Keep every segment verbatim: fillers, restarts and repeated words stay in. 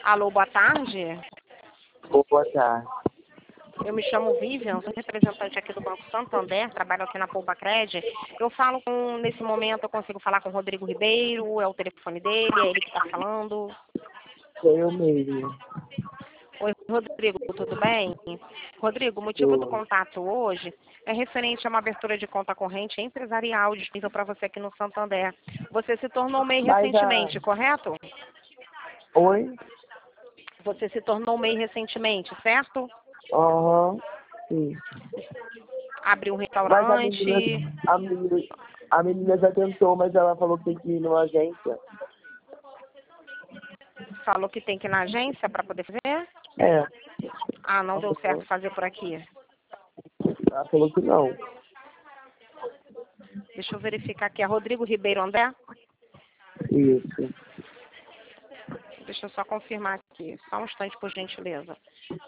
Alô, boa tarde. Boa tarde. Eu me chamo Vivian, sou representante aqui do Banco Santander, trabalho aqui na Poupa-Cred. Eu falo com, nesse momento, eu consigo falar com o Rodrigo Ribeiro, é o telefone dele, é ele que está falando. Sou eu mesmo. Oi, Rodrigo, tudo bem? Rodrigo, o motivo do Sou. contato hoje é referente a uma abertura de conta corrente empresarial disponível para você aqui no Santander. Você se tornou M E I Mas a... recentemente, correto? Oi? Você se tornou M E I recentemente, certo? Aham. Sim. Abriu um Mas a menina, restaurante, a menina, a menina já tentou, mas ela falou que tem que ir numa agência. falou que tem que ir na agência para poder fazer. É. Ah, não deu certo Aham. fazer por aqui. Ela falou que não. Deixa eu verificar aqui. É Rodrigo Ribeiro André? Isso. Deixa eu só confirmar aqui. Só um instante, por gentileza.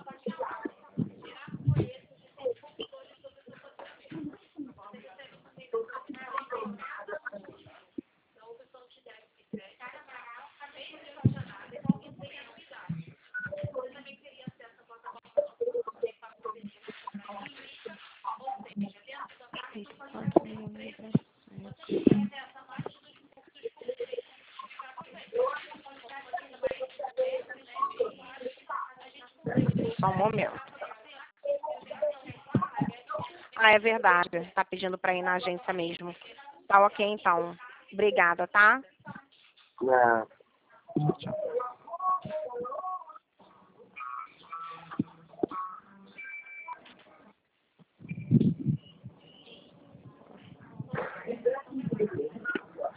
Só um momento. Ah, é verdade. Tá pedindo para ir na agência mesmo. Tá ok, então. Obrigada, tá? Não. Tchau.